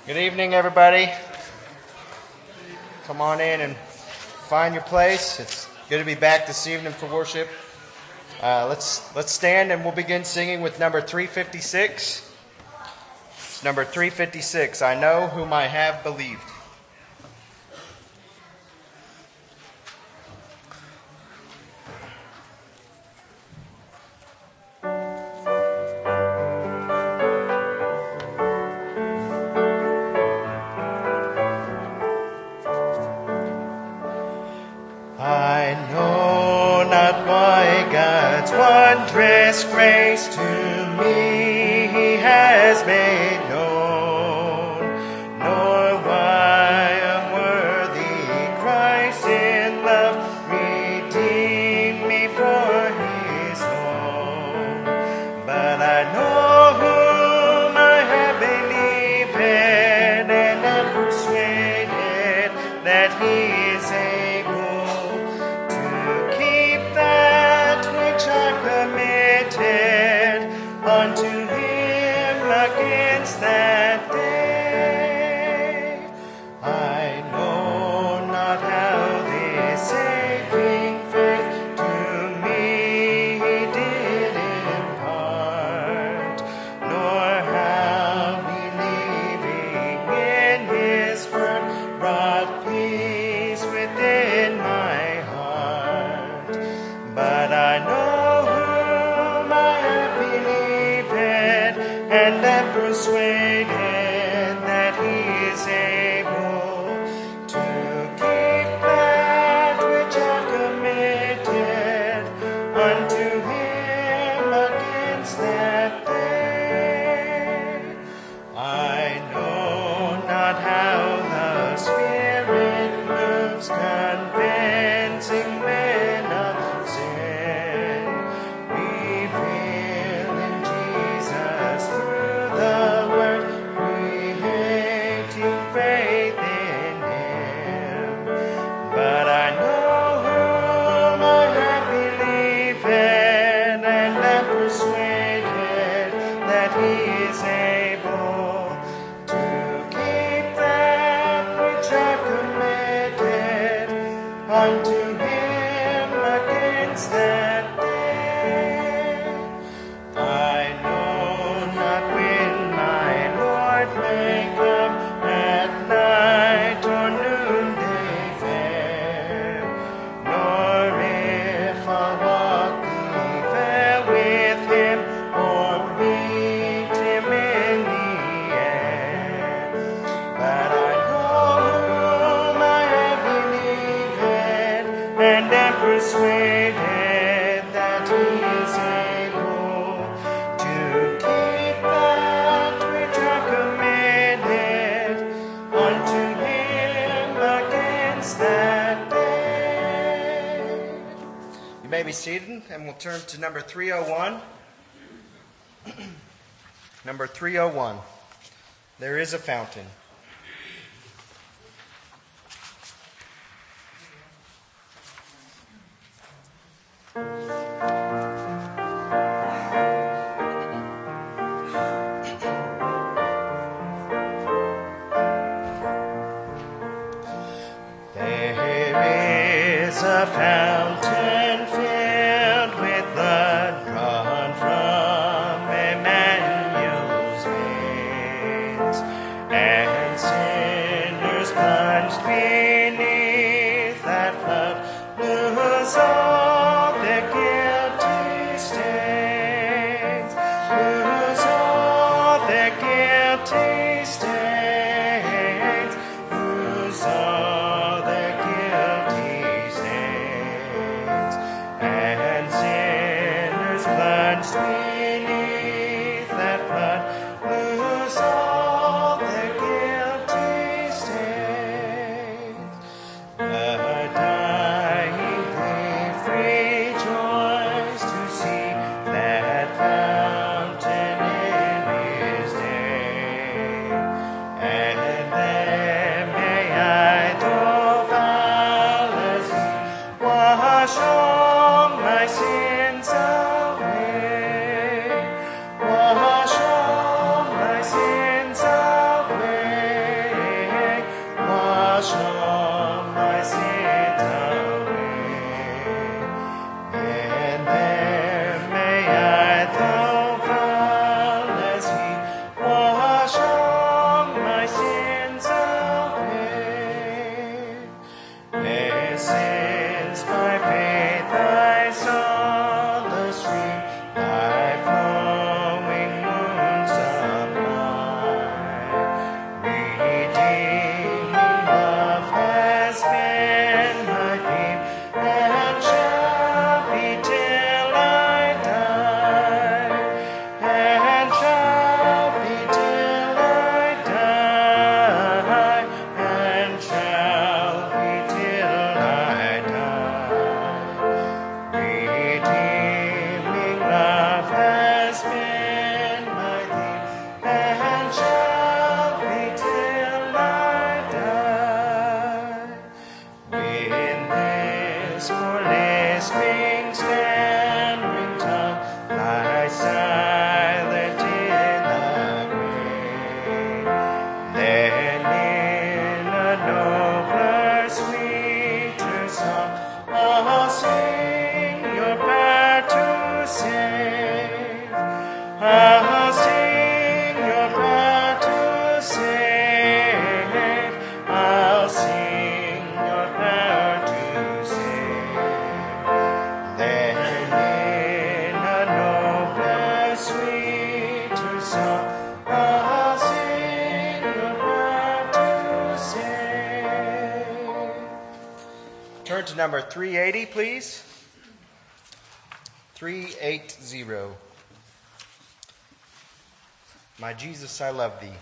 Good evening, everybody. Come on in and find your place. It's good to be back this evening for worship. Let's stand and we'll begin singing with number 356. It's number 356. I know whom I have believed. I know not why God's wondrous grace to me He has made known, nor why unworthy Christ in love redeemed me for His own. But I know whom I have believed and am persuaded that He is able unto Him against that day. I know not how this saving faith to me He did impart, nor how believing in His word brought peace within my heart. But I know and am persuaded that He is able to keep that which I've committed unto Him against that day. I know not how the Spirit moves, convincing men of sin, revealing Jesus through the Word, creating faith in Him. But I know whom I have believed and am persuaded that He is able to keep that which I've committed unto Him against that day. I know not when my Lord may come at night or noonday fair, nor if I'll walk even with Him or meet Him in the air. But I know whom I have believed and am persuaded that He is able to keep that which I've committed unto Him against that day. You may be seated, and we'll turn to number 301. Number 301. There is a fountain. There is a fountain filled with blood drawn from Emmanuel's veins, and song I'll sing about to say. Turn to number 380, please. 380. My Jesus, I love thee.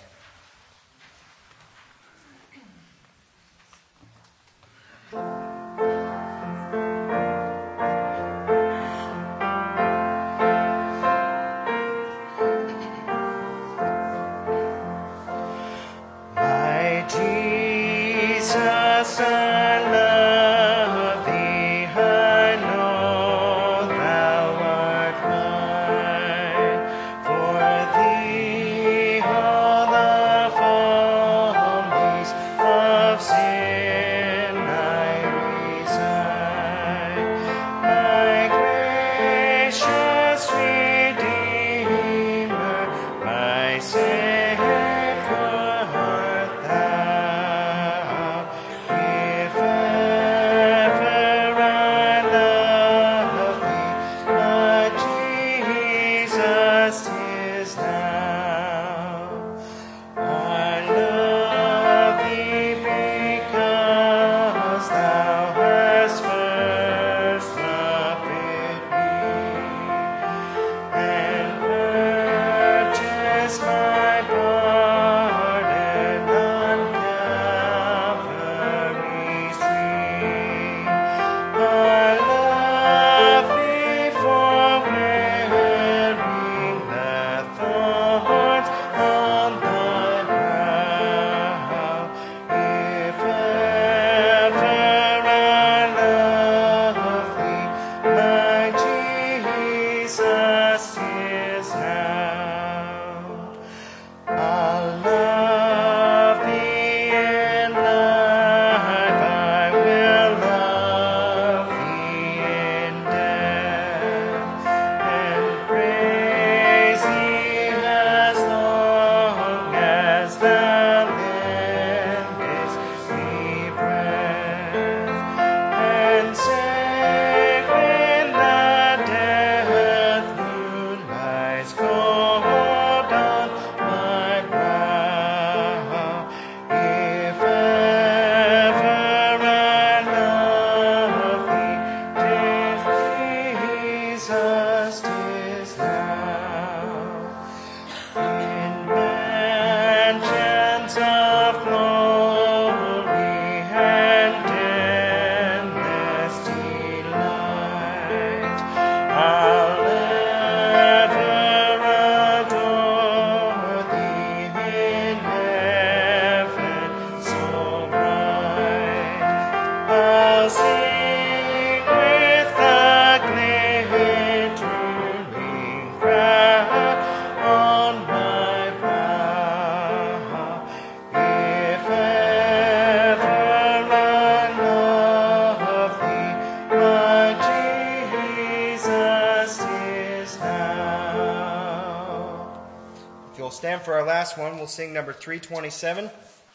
Stand for our last one. We'll sing number 327.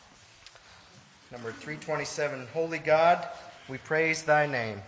Number 327, Holy God, we praise thy name.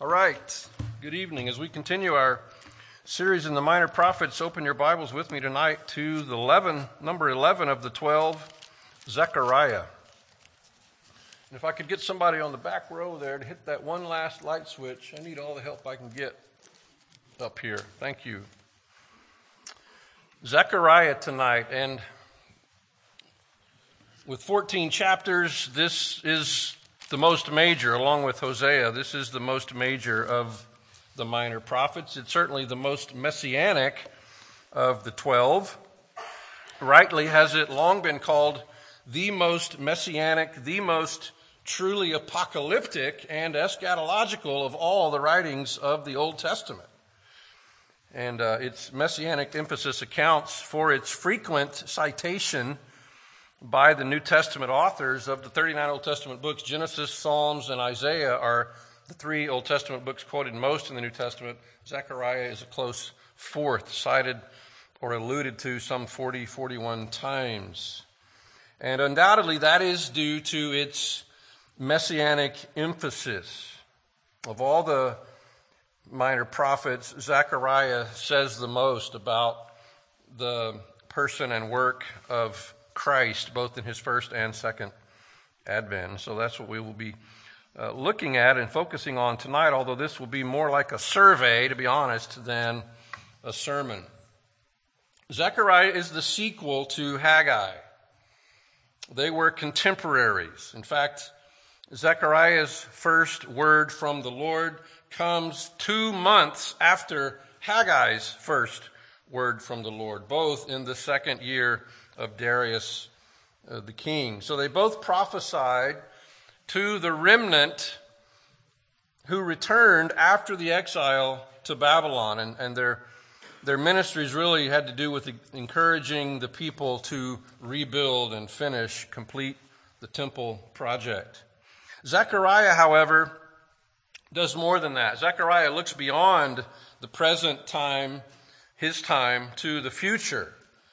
All right, good evening. As we continue our series in the Minor Prophets, open your Bibles with me tonight to the number 11 of the 12, Zechariah. And if I could get somebody on the back row there to hit that one last light switch, I need all the help I can get up here. Thank you. Zechariah tonight, and with 14 chapters, this is the most major, along with Hosea. This is the most major of the minor prophets. It's certainly the most messianic of the 12. Rightly has it long been called the most messianic, the most truly apocalyptic and eschatological of all the writings of the Old Testament. And its messianic emphasis accounts for its frequent citation by the New Testament authors of the 39 Old Testament books. Genesis, Psalms, and Isaiah are the three Old Testament books quoted most in the New Testament. Zechariah is a close fourth, cited or alluded to some 41 times. And undoubtedly that is due to its messianic emphasis. Of all the minor prophets, Zechariah says the most about the person and work of Christ, both in his first and second advent. So that's what we will be looking at and focusing on tonight, although this will be more like a survey, to be honest, than a sermon. Zechariah is the sequel to Haggai. They were contemporaries. In fact, Zechariah's first word from the Lord comes 2 months after Haggai's first word from the Lord, both in the second year of Darius the king. So they both prophesied to the remnant who returned after the exile to Babylon, and their ministries really had to do with encouraging the people to rebuild and complete the temple project. Zechariah, however, does more than that. Zechariah looks beyond the present time, his time, to the future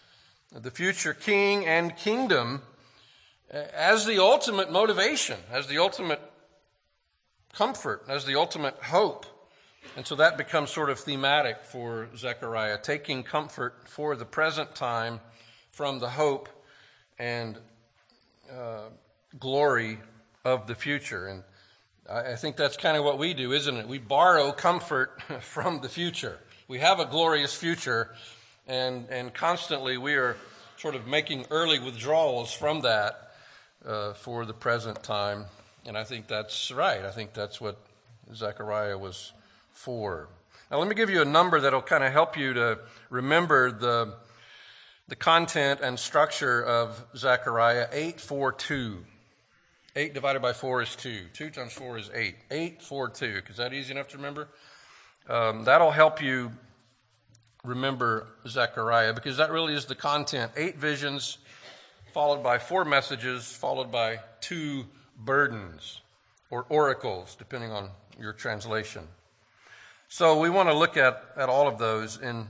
king and kingdom as the ultimate motivation, as the ultimate comfort, as the ultimate hope. And so that becomes sort of thematic for Zechariah, taking comfort for the present time from the hope and glory of the future. And I think that's kind of what we do, isn't it? We borrow comfort from the future. We have a glorious future, and constantly we are sort of making early withdrawals from that for the present time. And I think that's right. I think that's what Zechariah was for. Now let me give you a number that'll kind of help you to remember the content and structure of Zechariah. 842. 8 divided by 4 is 2. 2 times 4 is 8. 842. Is that easy enough to remember? That'll help you remember Zechariah, because that really is the content. 8 visions, followed by 4 messages, followed by 2 burdens, or oracles, depending on your translation. So we want to look at all of those in,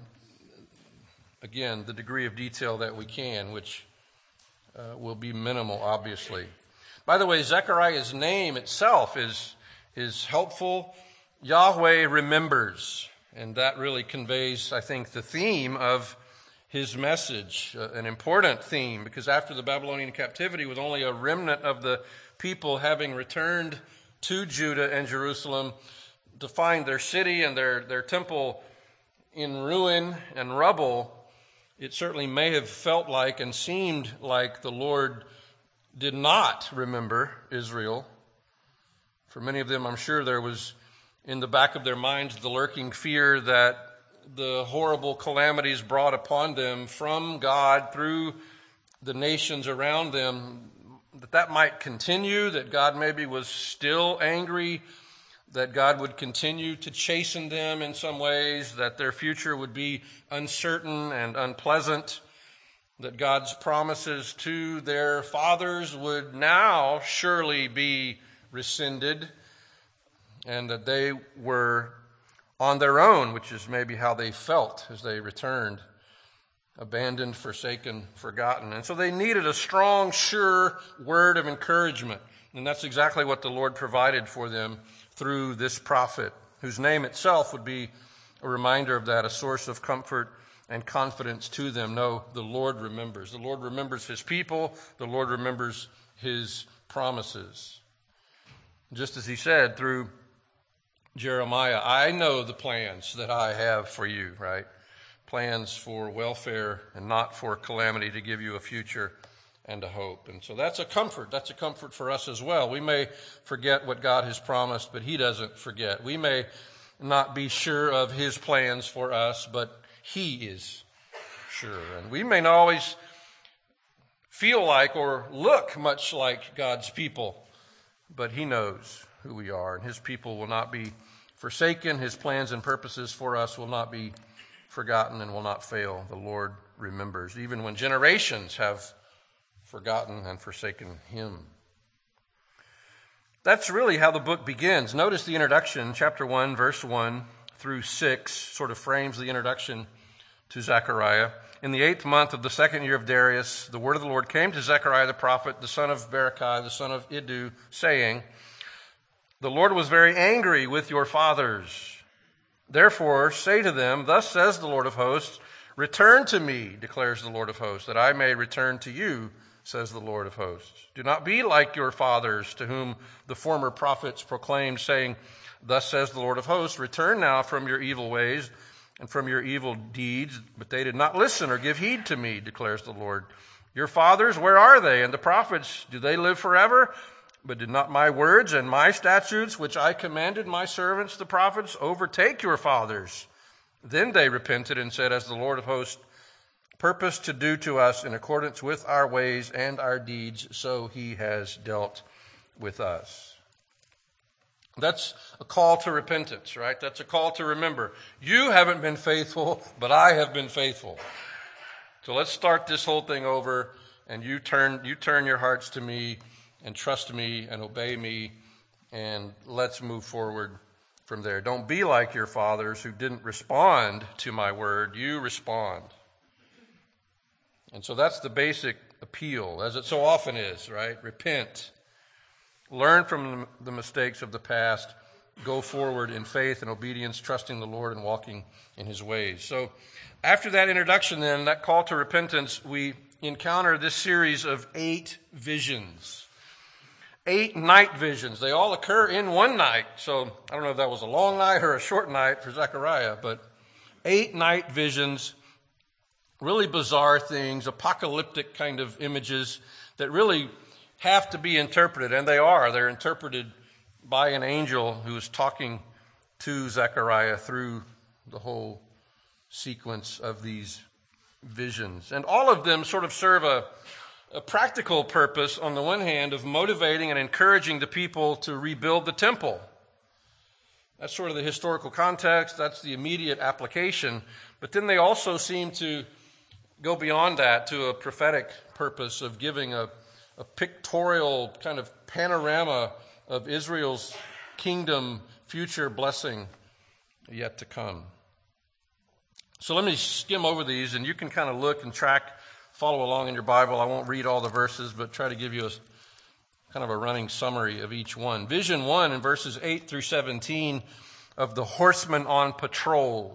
again, the degree of detail that we can, which will be minimal, obviously. By the way, Zechariah's name itself is helpful. Yahweh remembers. And that really conveys, I think, the theme of his message, an important theme, because after the Babylonian captivity, with only a remnant of the people having returned to Judah and Jerusalem to find their city and their temple in ruin and rubble, it certainly may have felt like and seemed like the Lord did not remember Israel. For many of them, I'm sure there was in the back of their minds the lurking fear that the horrible calamities brought upon them from God through the nations around them, that might continue, that God maybe was still angry, that God would continue to chasten them in some ways, that their future would be uncertain and unpleasant, that God's promises to their fathers would now surely be rescinded, and that they were on their own, which is maybe how they felt as they returned, abandoned, forsaken, forgotten. And so they needed a strong, sure word of encouragement. And that's exactly what the Lord provided for them through this prophet, whose name itself would be a reminder of that, a source of comfort and confidence to them. No, the Lord remembers. The Lord remembers his people. The Lord remembers his promises. Just as he said through Jeremiah, I know the plans that I have for you, right? Plans for welfare and not for calamity, to give you a future and a hope. And so that's a comfort. That's a comfort for us as well. We may forget what God has promised, but he doesn't forget. We may not be sure of his plans for us, but he is sure. And we may not always feel like or look much like God's people, but he knows who we are, and his people will not be forsaken. His plans and purposes for us will not be forgotten and will not fail. The Lord remembers, even when generations have forgotten and forsaken him. That's really how the book begins. Notice the introduction, chapter 1, verse 1 through 6, sort of frames the introduction to Zechariah. In the 8th month of the 2nd year of Darius, the word of the Lord came to Zechariah the prophet, the son of Berechiah, the son of Iddu, saying, the Lord was very angry with your fathers. Therefore, say to them, thus says the Lord of hosts, return to me, declares the Lord of hosts, that I may return to you, says the Lord of hosts. Do not be like your fathers, to whom the former prophets proclaimed, saying, thus says the Lord of hosts, return now from your evil ways and from your evil deeds. But they did not listen or give heed to me, declares the Lord. Your fathers, where are they? And the prophets, do they live forever? But did not my words and my statutes, which I commanded my servants, the prophets, overtake your fathers? Then they repented and said, as the Lord of hosts purposed to do to us in accordance with our ways and our deeds, so he has dealt with us. That's a call to repentance, right? That's a call to remember. You haven't been faithful, but I have been faithful. So let's start this whole thing over, and you turn your hearts to me and trust me and obey me, and let's move forward from there. Don't be like your fathers who didn't respond to my word. You respond. And so that's the basic appeal, as it so often is, right? Repent. Learn from the mistakes of the past. Go forward in faith and obedience, trusting the Lord and walking in his ways. So after that introduction then, that call to repentance, we encounter this series of 8 visions. 8 night visions. They all occur in one night. So I don't know if that was a long night or a short night for Zechariah, but 8 night visions, really bizarre things, apocalyptic kind of images that really have to be interpreted, and they are. They're interpreted by an angel who is talking to Zechariah through the whole sequence of these visions. And all of them sort of serve a practical purpose, on the one hand, of motivating and encouraging the people to rebuild the temple. That's sort of the historical context. That's the immediate application. But then they also seem to go beyond that to a prophetic purpose of giving a pictorial kind of panorama of Israel's kingdom future blessing yet to come. So let me skim over these, and you can kind of look and track, follow along in your Bible. I won't read all the verses, but try to give you a kind of a running summary of each one. Vision 1 in verses 8 through 17 of the horseman on patrol.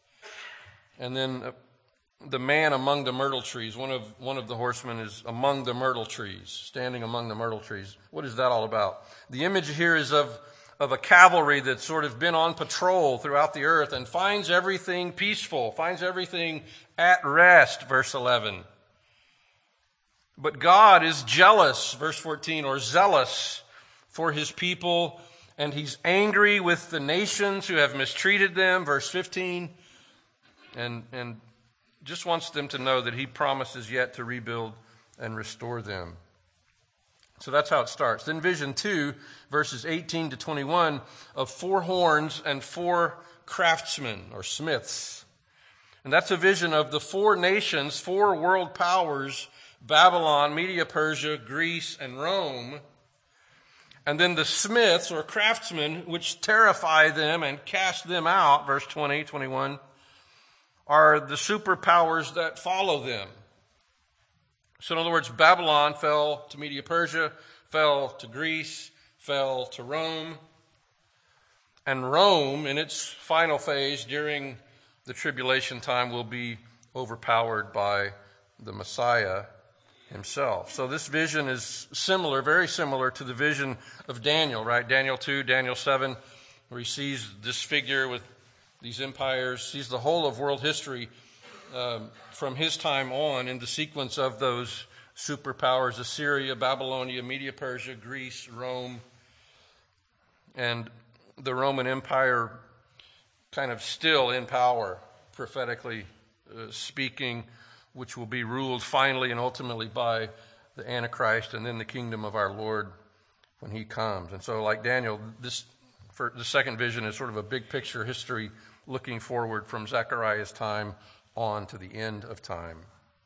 And then the man among the myrtle trees. One of the horsemen is among the myrtle trees, standing among the myrtle trees. What is that all about? The image here is of a cavalry that's sort of been on patrol throughout the earth and finds everything peaceful, finds everything at rest, verse 11. But God is jealous, verse 14, or zealous for his people, and he's angry with the nations who have mistreated them, verse 15, and just wants them to know that he promises yet to rebuild and restore them. So that's how it starts. Then vision 2, verses 18 to 21, of 4 horns and 4 craftsmen or smiths. And that's a vision of the 4 nations, 4 world powers, Babylon, Media, Persia, Greece, and Rome. And then the smiths or craftsmen, which terrify them and cast them out, verse 20, 21, are the superpowers that follow them. So in other words, Babylon fell to Media Persia, fell to Greece, fell to Rome. And Rome, in its final phase during the tribulation time, will be overpowered by the Messiah himself. So this vision is similar, very similar to the vision of Daniel, right? Daniel 2, Daniel 7, where he sees this figure with these empires, sees the whole of world history from his time on in the sequence of those superpowers: Assyria, Babylonia, Media, Persia, Greece, Rome, and the Roman Empire kind of still in power, prophetically speaking, which will be ruled finally and ultimately by the Antichrist and then the kingdom of our Lord when he comes. And so, like Daniel, the second vision is sort of a big picture history looking forward from Zechariah's time on to the end of time.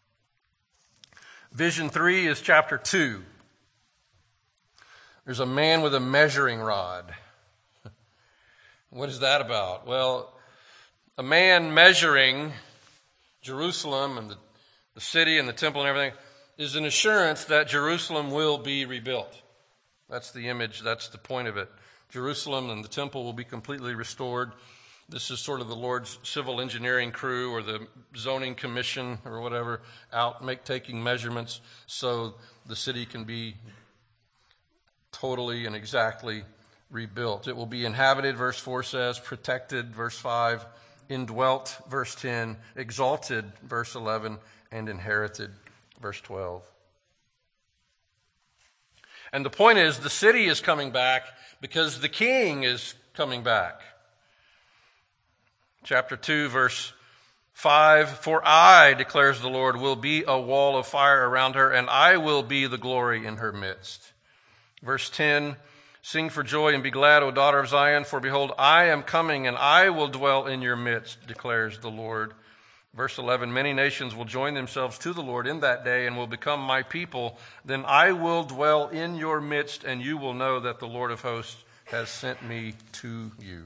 Vision 3 is chapter 2. There's a man with a measuring rod. What is that about? Well, a man measuring Jerusalem and the city and the temple and everything is an assurance that Jerusalem will be rebuilt. That's the image, that's the point of it. Jerusalem and the temple will be completely restored. This is sort of the Lord's civil engineering crew or the zoning commission or whatever out taking measurements so the city can be totally and exactly rebuilt. It will be inhabited, verse 4 says, protected, verse 5, indwelt, verse 10, exalted, verse 11, and inherited, verse 12. And the point is, the city is coming back because the king is coming back. Chapter 2, verse 5, for I, declares the Lord, will be a wall of fire around her, and I will be the glory in her midst. Verse 10, sing for joy and be glad, O daughter of Zion, for behold, I am coming, and I will dwell in your midst, declares the Lord. Verse 11, many nations will join themselves to the Lord in that day and will become my people. Then I will dwell in your midst, and you will know that the Lord of hosts has sent me to you.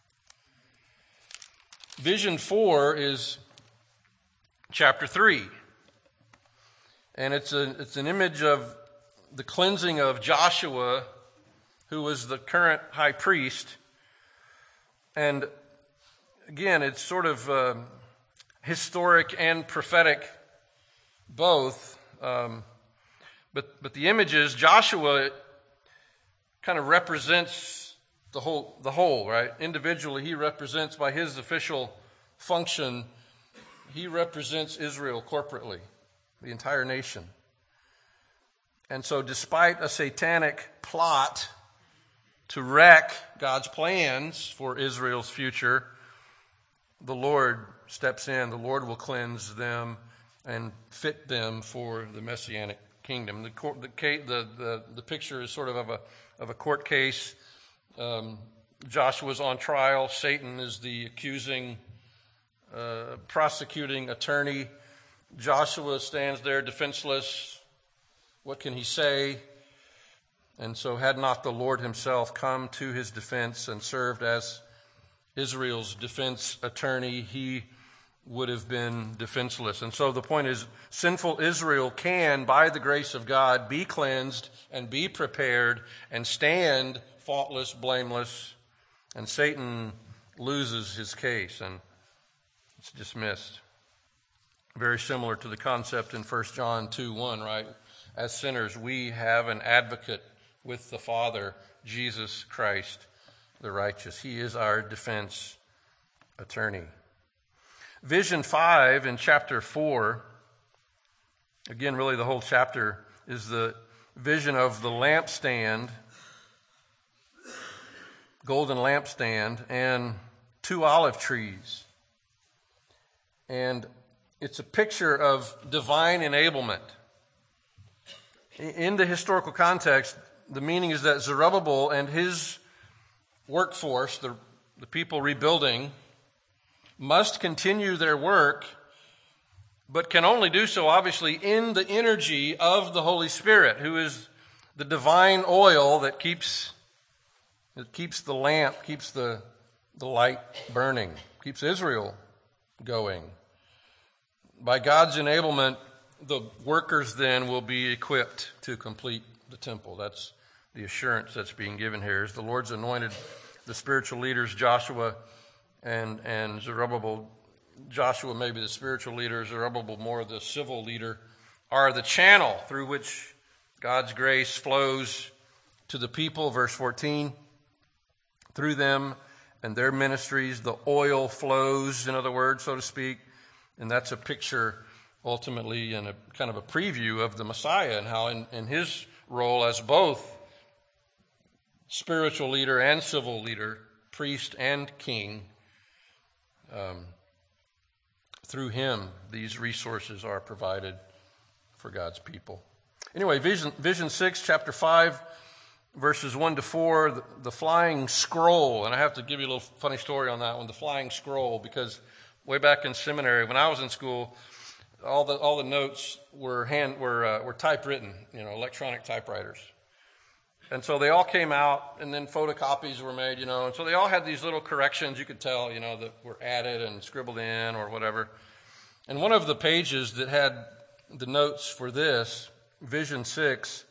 Vision 4 is chapter 3. And it's an image of the cleansing of Joshua, who was the current high priest. And again, it's sort of historic and prophetic both. But the image is Joshua kind of represents the whole, right? Individually, he represents by his official function, he represents Israel corporately, the entire nation. And so despite a satanic plot to wreck God's plans for Israel's future, the Lord steps in. The Lord will cleanse them and fit them for the Messianic kingdom. The picture is sort of a court case. Joshua's on trial. Satan is the accusing, prosecuting attorney. Joshua stands there defenseless. What can he say? And so had not the Lord himself come to his defense and served as Israel's defense attorney, he would have been defenseless. And so the point is, sinful Israel can, by the grace of God, be cleansed and be prepared and stand faultless, blameless, and Satan loses his case and it's dismissed. Very similar to the concept in 1 John 2:1, right? As sinners, we have an advocate with the Father, Jesus Christ, the righteous. He is our defense attorney. Vision 5 in chapter 4, again, really the whole chapter is the vision of the lampstand, golden lampstand, and 2 olive trees. And it's a picture of divine enablement. In the historical context, the meaning is that Zerubbabel and his workforce, the people rebuilding, must continue their work, but can only do so, obviously, in the energy of the Holy Spirit, who is the divine oil that keeps the lamp, keeps the light burning, keeps Israel going. By God's enablement, the workers then will be equipped to complete the temple. That's the assurance that's being given here. As the Lord's anointed the spiritual leaders, Joshua and Zerubbabel. Joshua maybe the spiritual leader, Zerubbabel more the civil leader, are the channel through which God's grace flows to the people. Verse 14, through them and their ministries, the oil flows, in other words, so to speak. And that's a picture, ultimately, and a kind of a preview of the Messiah and how in his role as both spiritual leader and civil leader, priest and king, through him, these resources are provided for God's people. Anyway, Vision 6, chapter 5, verses 1 to 4, the flying scroll. And I have to give you a little funny story on that one, the flying scroll, because way back in seminary, when I was in school, all the notes were typewritten, electronic typewriters. And so they all came out, and then photocopies were made, and so they all had these little corrections you could tell, that were added and scribbled in or whatever. And one of the pages that had the notes for this, Vision 6,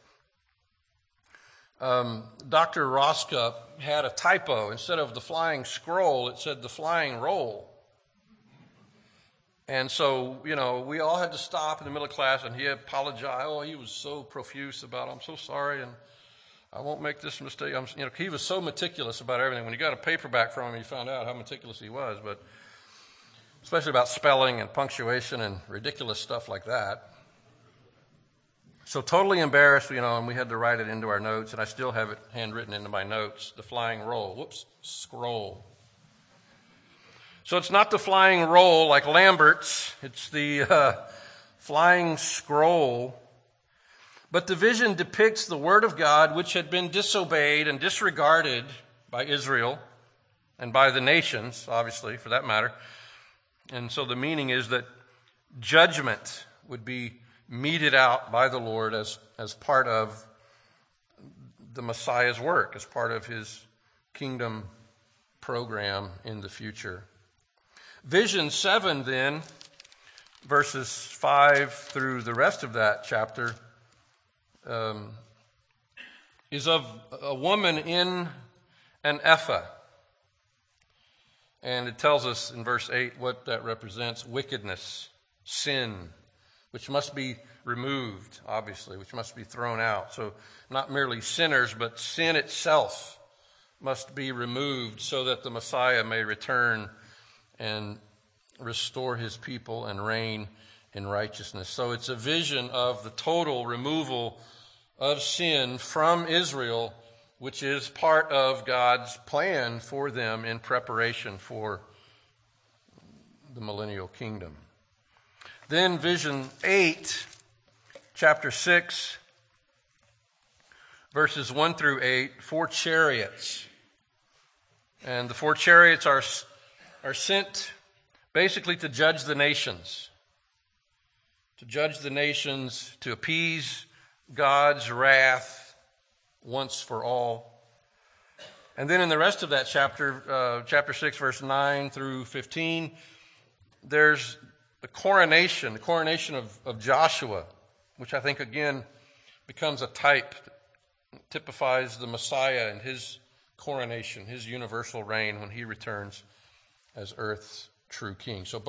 Dr. Roscup had a typo. Instead of the flying scroll, it said the flying roll. And so, we all had to stop in the middle of class, and he apologized. Oh, he was so profuse about it. I'm so sorry, and I won't make this mistake. He was so meticulous about everything. When you got a paperback from him, you found out how meticulous he was, but especially about spelling and punctuation and ridiculous stuff like that. So totally embarrassed, and we had to write it into our notes, and I still have it handwritten into my notes, the flying roll. Scroll. So it's not the flying roll like Lambert's. It's the flying scroll. But the vision depicts the word of God, which had been disobeyed and disregarded by Israel and by the nations, obviously, for that matter. And so the meaning is that judgment would be meted out by the Lord as part of the Messiah's work, as part of his kingdom program in the future. Vision 7, then, verses 5 through the rest of that chapter, is of a woman in an ephah. And it tells us in verse 8 what that represents: wickedness, sin, which must be removed, obviously, which must be thrown out. So not merely sinners, but sin itself must be removed so that the Messiah may return and restore his people and reign in righteousness. So it's a vision of the total removal of sin from Israel, which is part of God's plan for them in preparation for the millennial kingdom. Then Vision 8, chapter 6, verses 1 through 8, 4 chariots. And the 4 chariots are sent basically to judge the nations. To judge the nations, to appease God's wrath once for all. And then in the rest of that chapter, chapter 6, verse 9 through 15, there's the coronation of Joshua, which I think, again, becomes a type, typifies the Messiah and his coronation, his universal reign when he returns as earth's true king. So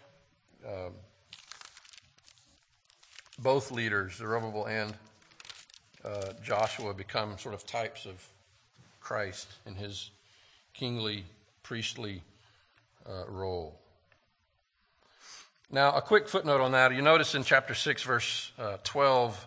both leaders, Zerubbabel and Joshua, become sort of types of Christ in his kingly, priestly role. Now, a quick footnote on that. You notice in chapter 6, verse 12,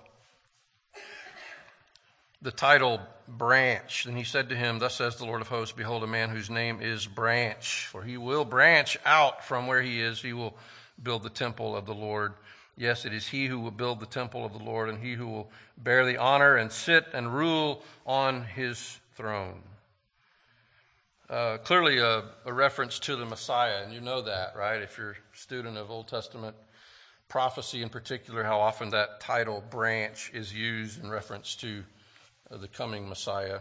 the title branch. And he said to him, "Thus says the Lord of hosts, behold, a man whose name is Branch. For he will branch out from where he is. He will build the temple of the Lord. Yes, it is he who will build the temple of the Lord, and he who will bear the honor and sit and rule on his throne." Clearly a reference to the Messiah, and you know that, right? If you're a student of Old Testament prophecy in particular, how often that title branch is used in reference to the coming Messiah.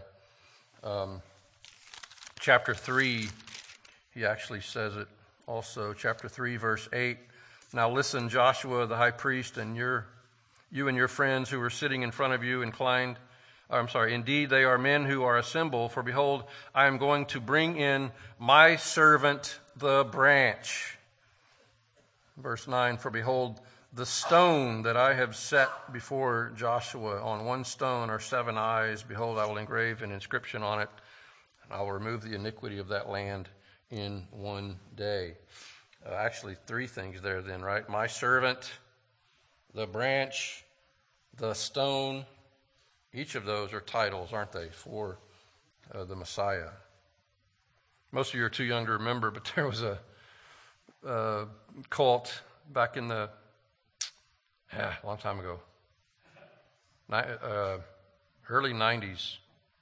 Chapter 3, he actually says it also. Chapter 3, verse 8. "Now listen, Joshua the high priest, and you and your friends who are sitting in front of you, incline indeed they are men who are a symbol, for behold, I am going to bring in my servant the branch. Verse 9, for behold, the stone that I have set before Joshua, on one stone are 7 eyes. Behold, I will engrave an inscription on it, and I will remove the iniquity of that land in one day. Actually, 3 things there then, right? My servant, the branch, the stone. Each of those are titles, aren't they, for the Messiah. Most of you are too young to remember, but there was a cult back in the a long time ago, early 90s.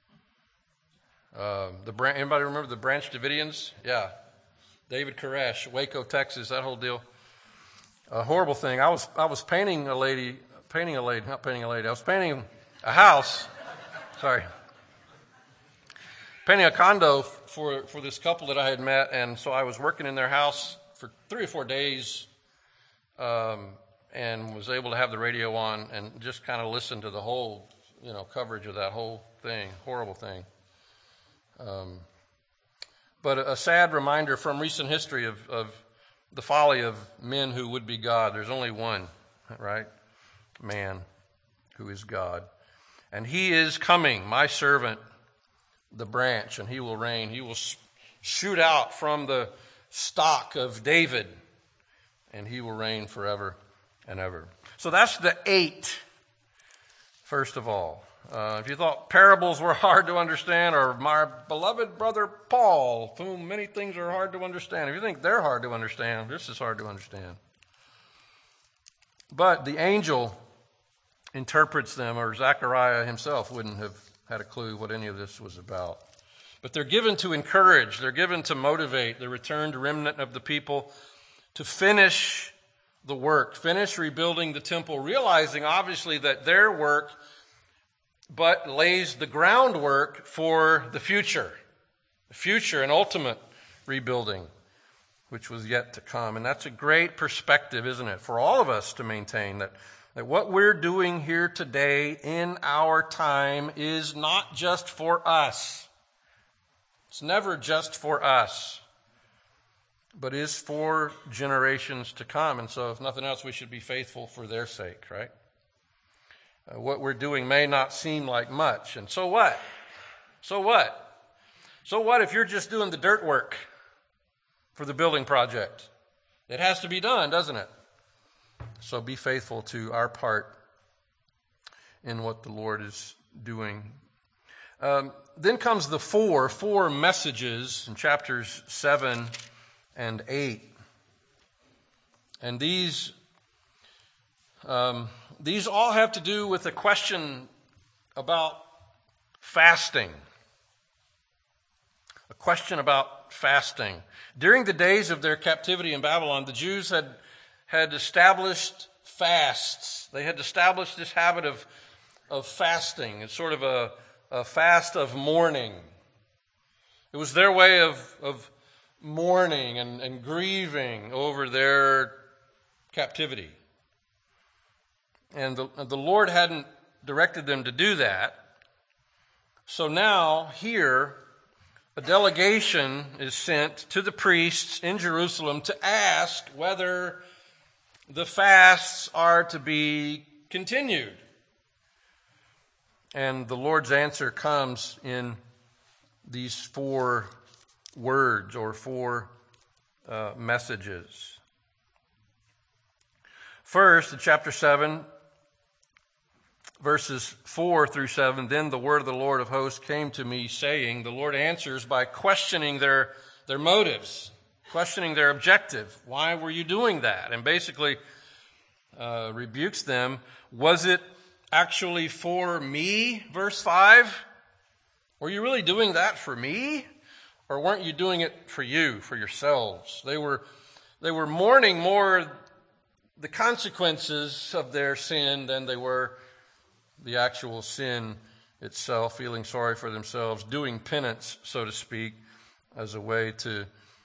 Anybody remember the Branch Davidians? Yeah. David Koresh, Waco, Texas, that whole deal. A horrible thing. I was painting a house. Sorry. Painting a condo for this couple that I had met, and so I was working in their house for 3 or 4 days, and was able to have the radio on and just kind of listen to the whole, coverage of that whole thing, horrible thing. But a sad reminder from recent history of the folly of men who would be God. There's only one, right? Man who is God. And he is coming, my servant, the branch, and he will reign. He will shoot out from the stock of David, and he will reign forever and ever. So that's the 8, first of all. If you thought parables were hard to understand, or my beloved brother Paul, whom many things are hard to understand, if you think they're hard to understand, this is hard to understand. But the angel interprets them, or Zechariah himself wouldn't have had a clue what any of this was about. But they're given to encourage, they're given to motivate the returned remnant of the people to finish the work, finish rebuilding the temple, realizing obviously that their work but lays the groundwork for the future and ultimate rebuilding, which was yet to come. And that's a great perspective, isn't it, for all of us to maintain that what we're doing here today in our time is not just for us. It's never just for us, but is for generations to come. And so if nothing else, we should be faithful for their sake, right? What we're doing may not seem like much. And so what? So what? So what if you're just doing the dirt work for the building project? It has to be done, doesn't it? So be faithful to our part in what the Lord is doing. Then comes the four messages in chapters 7 and 8. And these all have to do with a question about fasting. A question about fasting. During the days of their captivity in Babylon, the Jews had established fasts. They had established this habit of fasting. It's sort of a fast of mourning. It was their way of mourning and grieving over their captivity. And the Lord hadn't directed them to do that. So now, here, a delegation is sent to the priests in Jerusalem to ask whether the fasts are to be continued. And the Lord's answer comes in these 4 words or 4 messages. First, in chapter 7, verses 4 through 7, then the word of the Lord of hosts came to me, saying, the Lord answers by questioning their motives, questioning their objective. Why were you doing that? And basically rebukes them. Was it actually for me? Verse 5. Were you really doing that for me? Or weren't you doing it for you, for yourselves? They were mourning more the consequences of their sin than they were the actual sin itself, feeling sorry for themselves, doing penance, so to speak, as a way to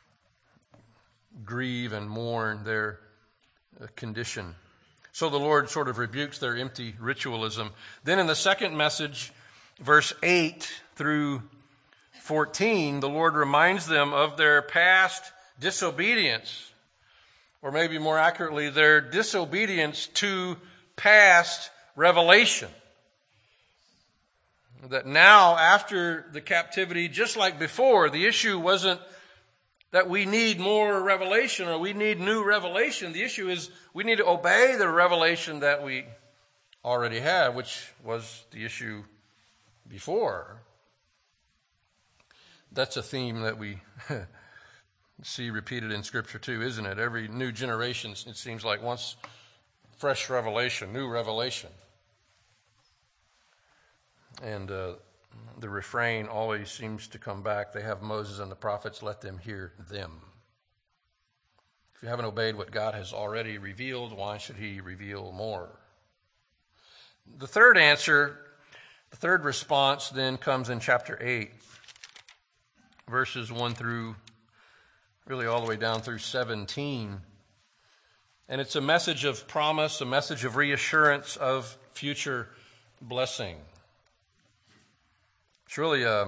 grieve and mourn their condition. So the Lord sort of rebukes their empty ritualism. Then in the second message, verse 8 through 14, the Lord reminds them of their past disobedience, or maybe more accurately, their disobedience to past revelation. That now, after the captivity, just like before, the issue wasn't that we need more revelation or we need new revelation. The issue is we need to obey the revelation that we already have, which was the issue before. That's a theme that we see repeated in Scripture too, isn't it? Every new generation, it seems like, wants fresh revelation, new revelation. And the refrain always seems to come back. They have Moses and the prophets, let them hear them. If you haven't obeyed what God has already revealed, why should he reveal more? The third answer, the third response then comes in chapter 8, verses 1 through, really all the way down through 17. And it's a message of promise, a message of reassurance of future blessing. It's really a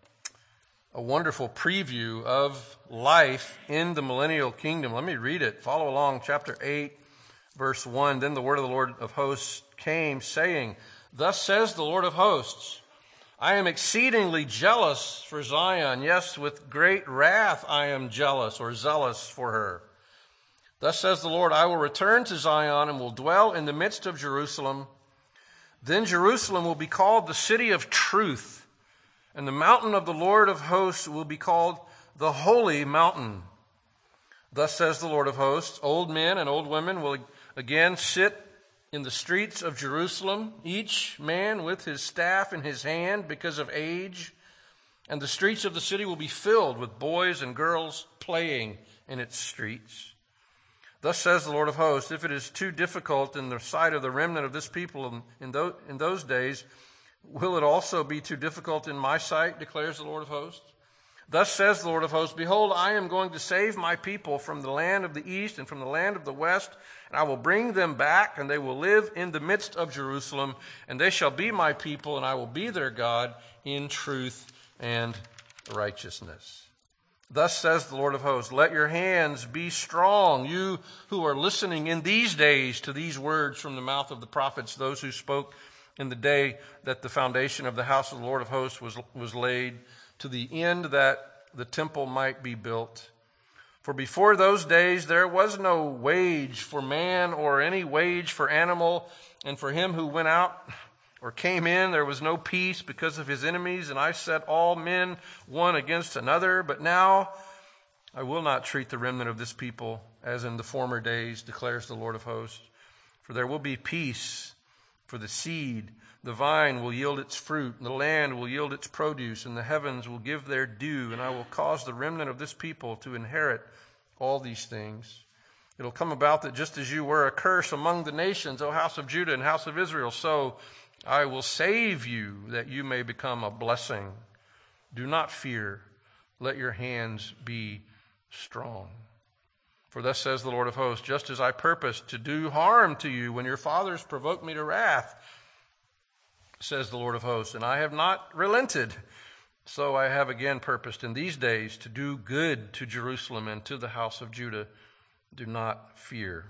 wonderful preview of life in the millennial kingdom. Let me read it. Follow along, chapter 8, verse 1. Then the word of the Lord of hosts came, saying, Thus says the Lord of hosts, I am exceedingly jealous for Zion. Yes, with great wrath I am jealous or zealous for her. Thus says the Lord, I will return to Zion and will dwell in the midst of Jerusalem. Then Jerusalem will be called the city of truth, and the mountain of the Lord of hosts will be called the holy mountain. Thus says the Lord of hosts, old men and old women will again sit in the streets of Jerusalem, each man with his staff in his hand because of age, and the streets of the city will be filled with boys and girls playing in its streets. Thus says the Lord of hosts, if it is too difficult in the sight of the remnant of this people in those days, will it also be too difficult in my sight, declares the Lord of hosts? Thus says the Lord of hosts, behold, I am going to save my people from the land of the east and from the land of the west, and I will bring them back, and they will live in the midst of Jerusalem, and they shall be my people, and I will be their God in truth and righteousness. Thus says the Lord of hosts, let your hands be strong, you who are listening in these days to these words from the mouth of the prophets, those who spoke in the day that the foundation of the house of the Lord of hosts was laid, to the end that the temple might be built. For before those days there was no wage for man or any wage for animal, and for him who went out or came in there was no peace because of his enemies, and I set all men one against another. But now I will not treat the remnant of this people as in the former days, declares the Lord of hosts. For there will be peace for the seed, the vine will yield its fruit, and the land will yield its produce, and the heavens will give their due, and I will cause the remnant of this people to inherit all these things. It will come about that just as you were a curse among the nations, O house of Judah and house of Israel, so I will save you that you may become a blessing. Do not fear, let your hands be strong. For thus says the Lord of hosts, just as I purposed to do harm to you when your fathers provoked me to wrath, says the Lord of hosts, and I have not relented, so I have again purposed in these days to do good to Jerusalem and to the house of Judah. Do not fear.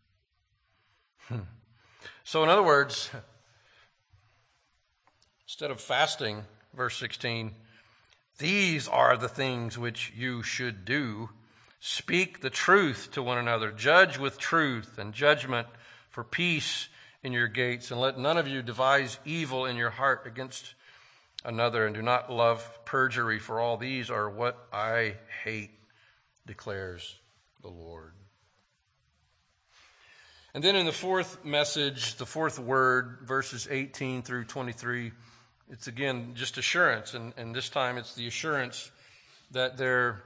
So in other words, instead of fasting, verse 16, these are the things which you should do. Speak the truth to one another. Judge with truth and judgment for peace in your gates. And let none of you devise evil in your heart against another. And do not love perjury, for all these are what I hate, declares the Lord. And then in the fourth message, the fourth word, verses 18 through 23, it's again just assurance. And this time it's the assurance that their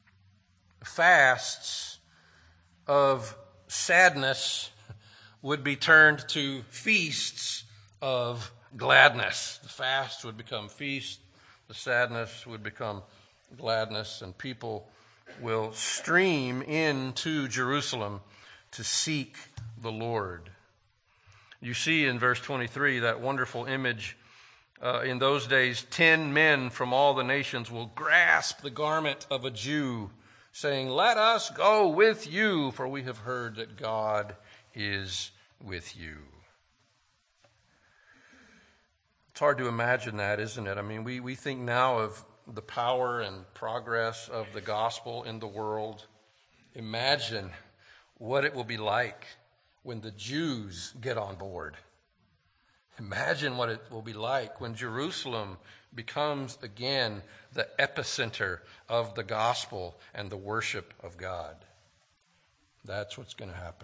fasts of sadness would be turned to feasts of gladness. The fast would become feast, the sadness would become gladness, and people will stream into Jerusalem to seek the Lord. You see in verse 23 that wonderful image in those days, 10 men from all the nations will grasp the garment of a Jew, saying, "Let us go with you, for we have heard that God is with you." It's hard to imagine that, isn't it? I mean, we think now of the power and progress of the gospel in the world. Imagine what it will be like when the Jews get on board. Imagine what it will be like when Jerusalem becomes again the epicenter of the gospel and the worship of God. That's what's going to happen.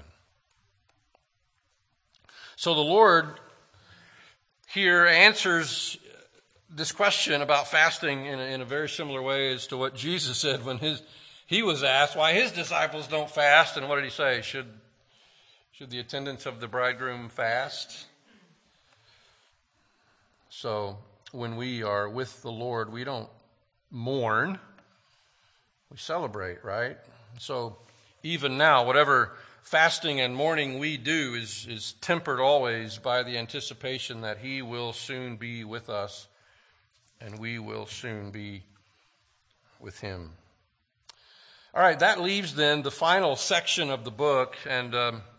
So the Lord here answers this question about fasting in a very similar way as to what Jesus said when he was asked why his disciples don't fast. And what did he say? Should the attendants of the bridegroom fast? So when we are with the Lord, we don't mourn, we celebrate, right? So even now, whatever fasting and mourning we do is tempered always by the anticipation that he will soon be with us and we will soon be with him. All right, that leaves then the final section of the book, and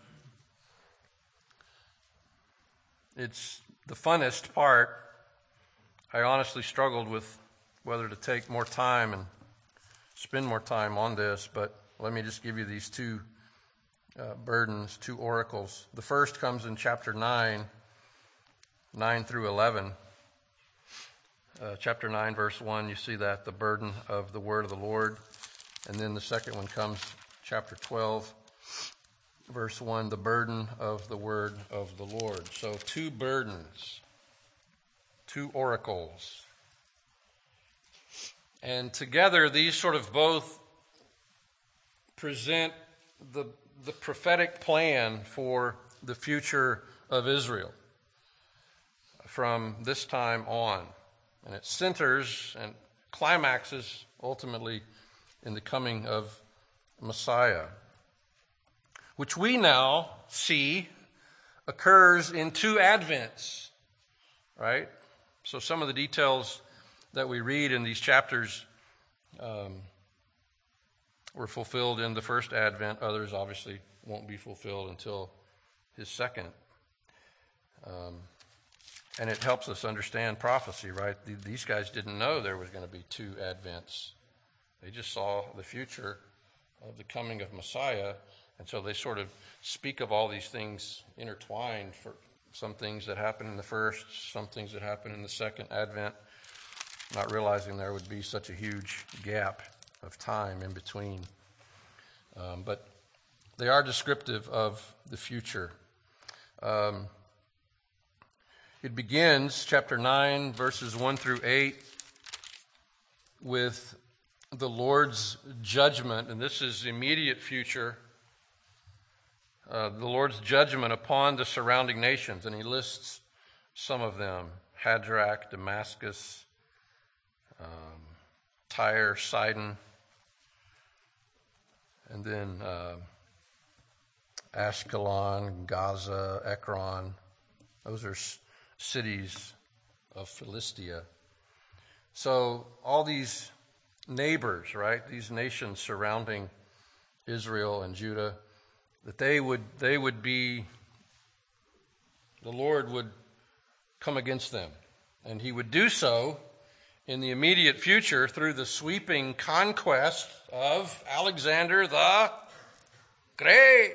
it's the funnest part. I honestly struggled with whether to take more time and spend more time on this, but let me just give you these two burdens, two oracles. The first comes in chapter 9 through 11. Chapter 9, verse 1, you see that, the burden of the word of the Lord. And then the second one comes, chapter 12, verse 1, the burden of the word of the Lord. So two burdens, two oracles. And together these sort of both present the prophetic plan for the future of Israel from this time on. And it centers and climaxes ultimately in the coming of Messiah, which we now see occurs in two Advents, right? So some of the details that we read in these chapters were fulfilled in the first Advent. Others obviously won't be fulfilled until his second. And it helps us understand prophecy, right? These guys didn't know there was going to be two Advents. They just saw the future of the coming of Messiah, and so they sort of speak of all these things intertwined, for some things that happen in the first, some things that happen in the second Advent, not realizing there would be such a huge gap of time in between. But they are descriptive of the future. It begins, chapter 9, verses 1 through 8, with the Lord's judgment, and this is immediate future, the Lord's judgment upon the surrounding nations, and he lists some of them: Hadrach, Damascus, Tyre, Sidon, and then Ashkelon, Gaza, Ekron. Those are cities of Philistia. So all these neighbors, right, these nations surrounding Israel and Judah, that they would be, the Lord would come against them. And he would do so in the immediate future through the sweeping conquest of Alexander the Great.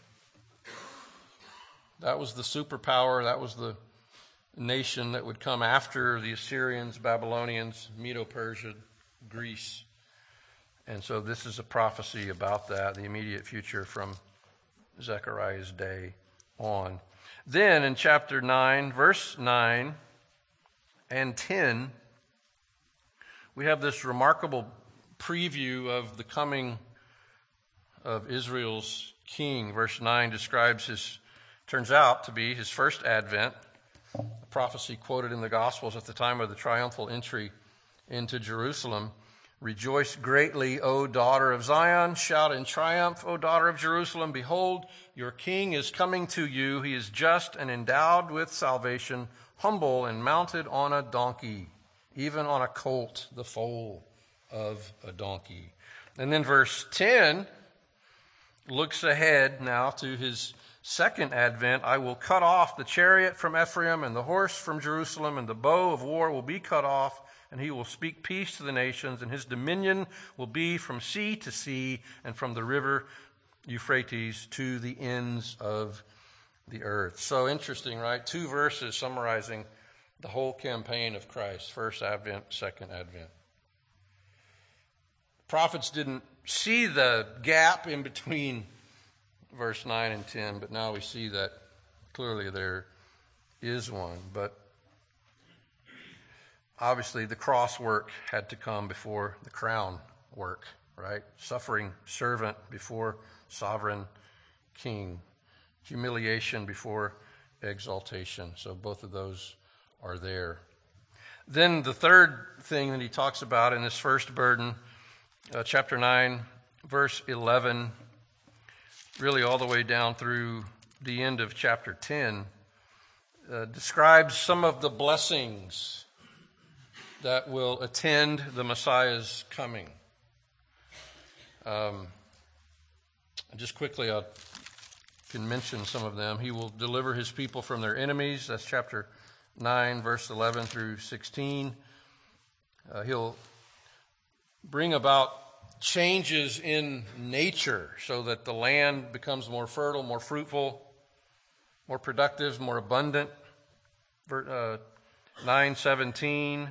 That was the superpower, that was the nation that would come after the Assyrians, Babylonians, Medo-Persia, Greece. And so this is a prophecy about that, the immediate future from Zechariah's day on. Then in chapter 9, verse 9 and 10, we have this remarkable preview of the coming of Israel's king. Verse 9 describes turns out to be his first advent, a prophecy quoted in the Gospels at the time of the triumphal entry into Jerusalem. Rejoice greatly, O daughter of Zion. Shout in triumph, O daughter of Jerusalem. Behold, your king is coming to you. He is just and endowed with salvation, humble and mounted on a donkey, even on a colt, the foal of a donkey. And then verse 10 looks ahead now to his second advent. I will cut off the chariot from Ephraim and the horse from Jerusalem, and the bow of war will be cut off, and he will speak peace to the nations, and his dominion will be from sea to sea and from the river Euphrates to the ends of the earth. So interesting, right? 2 verses summarizing the whole campaign of Christ, first advent, second advent. Prophets didn't see the gap in between verse 9 and 10, but now we see that clearly there is one. But obviously the cross work had to come before the crown work, right? Suffering servant before sovereign king. Humiliation before exaltation. So both of those are there. Then the third thing that he talks about in this first burden, chapter 9, verse 11, really all the way down through the end of chapter 10, describes some of the blessings that will attend the Messiah's coming. Just quickly, I can mention some of them. He will deliver his people from their enemies. That's chapter 9, verse 11 through 16. He'll bring about changes in nature so that the land becomes more fertile, more fruitful, more productive, more abundant. 9:17,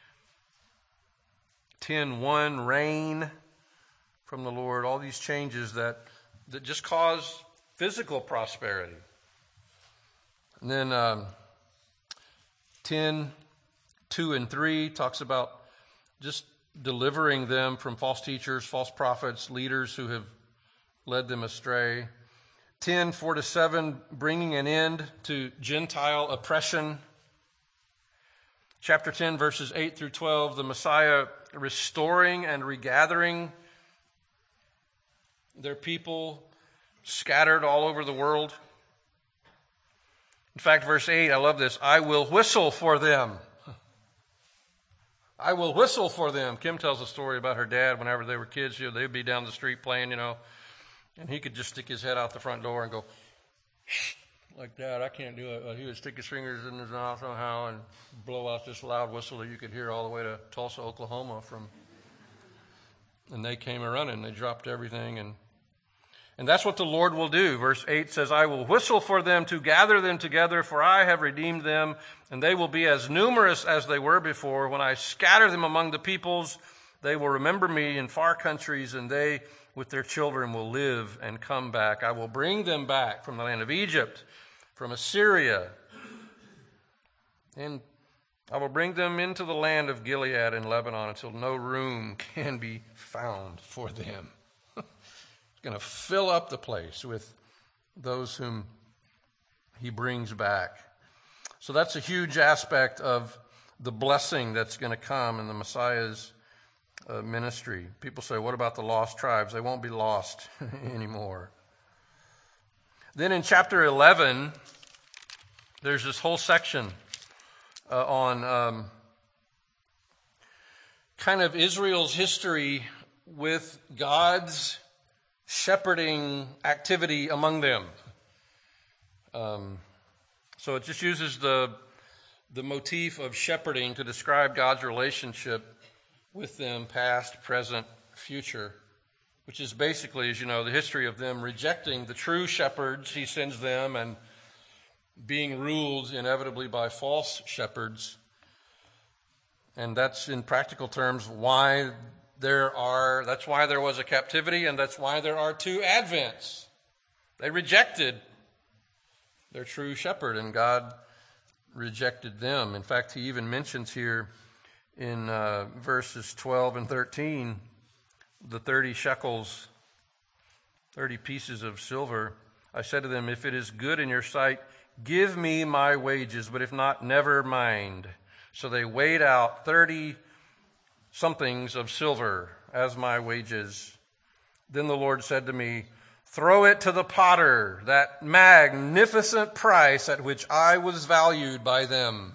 10:1, rain from the Lord. All these changes that just cause physical prosperity. And then 10:2 and 3 talks about just delivering them from false teachers, false prophets, leaders who have led them astray. 10:4-7, bringing an end to Gentile oppression. Chapter 10, verses 8 through 12, the Messiah restoring and regathering their people scattered all over the world. In fact, verse 8, I love this. I will whistle for them. I will whistle for them. Kim tells a story about her dad whenever they were kids. They would be down the street playing, and he could just stick his head out the front door and go, like that. I can't do it. He would stick his fingers in his mouth somehow and blow out this loud whistle that you could hear all the way to Tulsa, Oklahoma and they came running. They dropped everything. And that's what the Lord will do. Verse 8 says, I will whistle for them to gather them together, for I have redeemed them, and they will be as numerous as they were before. When I scatter them among the peoples, they will remember me in far countries, and they with their children will live and come back. I will bring them back from the land of Egypt, from Assyria, and I will bring them into the land of Gilead and Lebanon until no room can be found for them. It's going to fill up the place with those whom he brings back. So that's a huge aspect of the blessing that's going to come in the Messiah's ministry. People say, what about the lost tribes? They won't be lost anymore. Then in chapter 11, there's this whole section on kind of Israel's history with God's shepherding activity among them. So it just uses the motif of shepherding to describe God's relationship with them, past, present, future, which is basically, as you know, the history of them rejecting the true shepherds. He sends them and being ruled inevitably by false shepherds. And that's, in practical terms, that's why there was a captivity, and that's why there are 2 advents. They rejected their true shepherd, and God rejected them. In fact, he even mentions here in verses 12 and 13, the 30 shekels, 30 pieces of silver. I said to them, if it is good in your sight, give me my wages, but if not, never mind. So they weighed out 30 somethings of silver as my wages. Then the Lord said to me, Throw it to the potter, that magnificent price at which I was valued by them.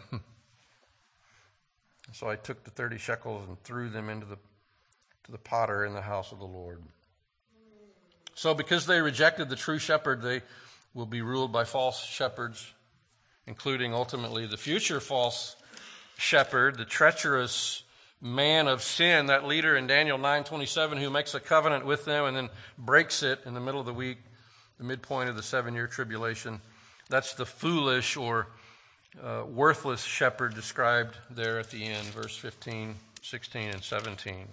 So I took the 30 shekels and threw them to the potter in the house of the Lord. So because they rejected the true shepherd, they will be ruled by false shepherds, including ultimately the future false shepherd, the treacherous man of sin, that leader in Daniel 9:27 who makes a covenant with them and then breaks it in the middle of the week, the midpoint of the 7-year tribulation. That's the foolish or worthless shepherd described there at the end, verse 15, 16, and 17.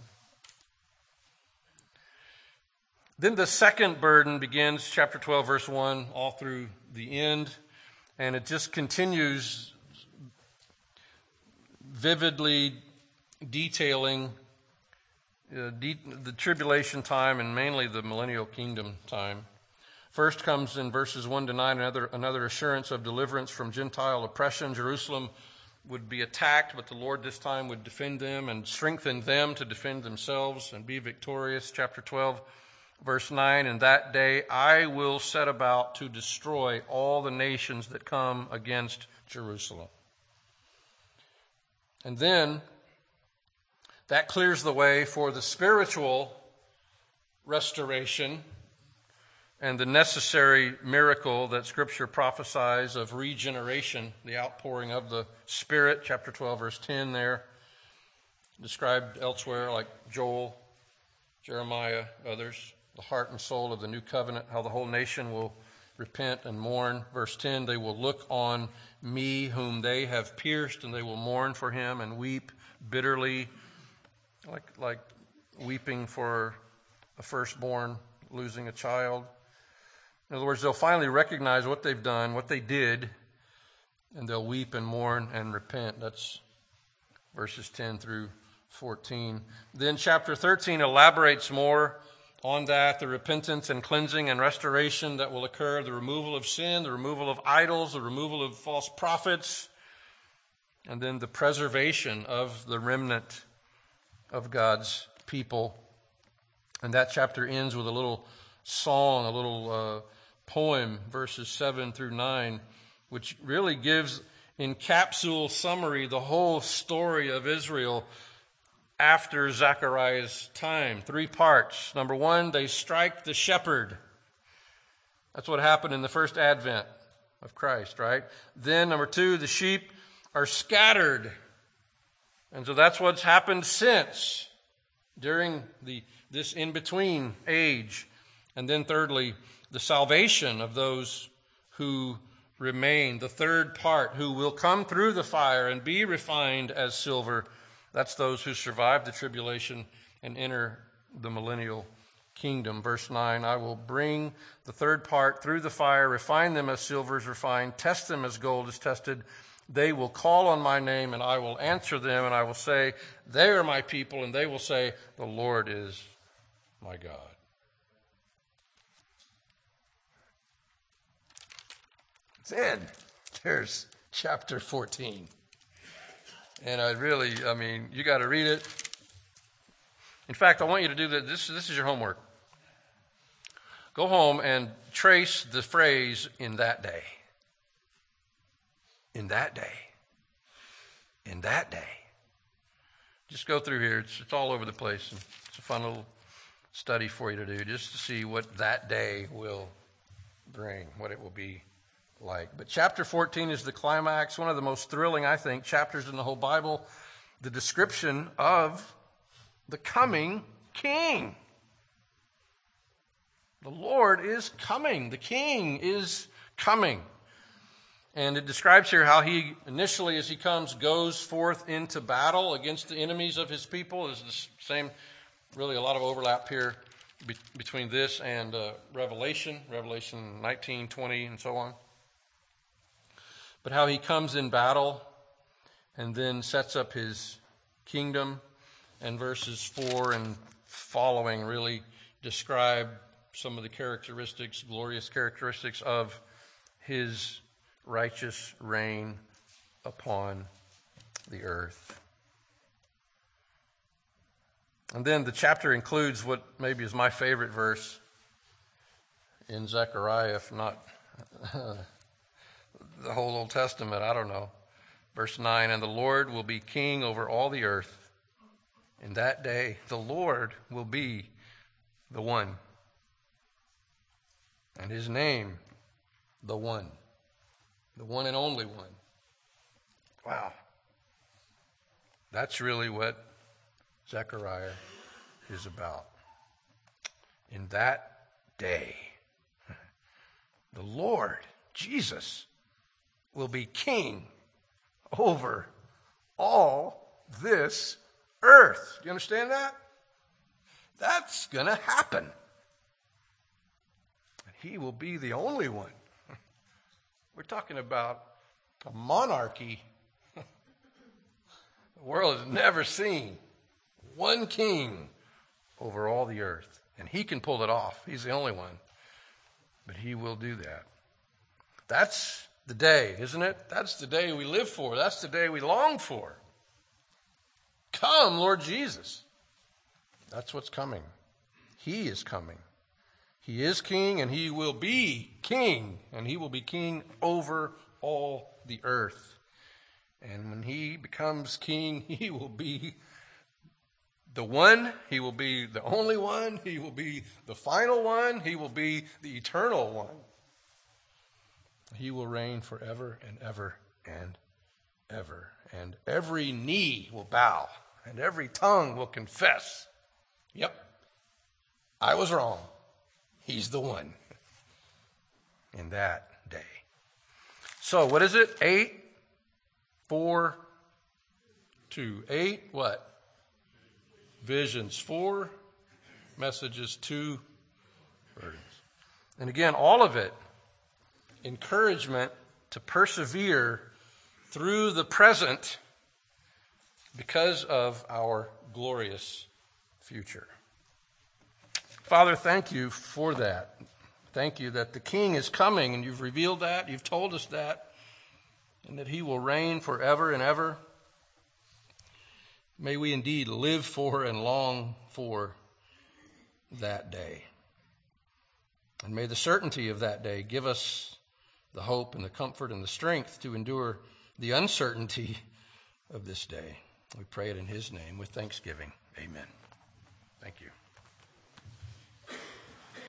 Then the second burden begins, chapter 12, verse 1, all through the end, and it just continues vividly detailing the tribulation time and mainly the millennial kingdom time. First comes in verses 1 to 9, another assurance of deliverance from Gentile oppression. Jerusalem would be attacked, but the Lord this time would defend them and strengthen them to defend themselves and be victorious. Chapter 12, verse 9, in that day I will set about to destroy all the nations that come against Jerusalem. And then that clears the way for the spiritual restoration and the necessary miracle that Scripture prophesies of regeneration, the outpouring of the Spirit, chapter 12, verse 10 there, described elsewhere like Joel, Jeremiah, others, the heart and soul of the new covenant, how the whole nation will repent and mourn. Verse 10, they will look on me whom they have pierced, and they will mourn for him and weep bitterly, like weeping for a firstborn losing a child. In other words, they'll finally recognize what they've done, what they did, and they'll weep and mourn and repent. That's verses 10 through 14. Then chapter 13 elaborates more on that, the repentance and cleansing and restoration that will occur, the removal of sin, the removal of idols, the removal of false prophets, and then the preservation of the remnant of God's people. And that chapter ends with a little song, a little poem, verses 7 through 9, which really gives in capsule summary the whole story of Israel after Zechariah's time. 3 parts. Number 1, they strike the shepherd. That's what happened in the first advent of Christ, right? Then number 2, the sheep are scattered. And so that's what's happened since, during this in-between age. And then thirdly, the salvation of those who remain. The third part, who will come through the fire and be refined as silver. That's those who survive the tribulation and enter the millennial kingdom. Verse 9, I will bring the third part through the fire, refine them as silver is refined, test them as gold is tested. They will call on my name, and I will answer them, and I will say, they are my people, and they will say, the Lord is my God. Then there's chapter 14. And you got to read it. In fact, I want you to do that. This is your homework. Go home and trace the phrase, in that day. In that day. In that day. Just go through here. It's all over the place. And it's a fun little study for you to do, just to see what that day will bring, what it will be like. But chapter 14 is the climax, one of the most thrilling, I think, chapters in the whole Bible, the description of the coming king. The Lord is coming. The king is coming. And it describes here how he initially, as he comes, goes forth into battle against the enemies of his people. There's the same, really a lot of overlap here between this and Revelation 19, 20, and so on. But how he comes in battle and then sets up his kingdom. And verses 4 and following really describe some of the characteristics, glorious characteristics of his righteous reign upon the earth. And then the chapter includes what maybe is my favorite verse, in Zechariah, if not the whole Old Testament, I don't know. Verse 9, and the Lord will be king over all the earth. In that day, the Lord will be the one. And his name, the one and only one. Wow. That's really what Zechariah is about. In that day, the Lord, Jesus, will be king over all this earth. Do you understand that? That's going to happen. And he will be the only one. We're talking about a monarchy the world has never seen. One king over all the earth. And he can pull it off. He's the only one. But he will do that. That's the day, isn't it? That's the day we live for. That's the day we long for. Come, Lord Jesus. That's what's coming. He is coming. He is king, and he will be king. And he will be king over all the earth. And when he becomes king, he will be the one. He will be the only one. He will be the final one. He will be the eternal one. He will reign forever and ever and ever. And every knee will bow and every tongue will confess. Yep, I was wrong. He's the one in that day. So what is it? 8, 4, 2. 8, what? Visions. 4, messages. 2, burdens. And again, all of it, encouragement to persevere through the present because of our glorious future. Father, thank you for that. Thank you that the King is coming, and you've revealed that, you've told us that, and that he will reign forever and ever. May we indeed live for and long for that day. And may the certainty of that day give us the hope and the comfort and the strength to endure the uncertainty of this day. We pray it in his name with thanksgiving. Amen. Thank you.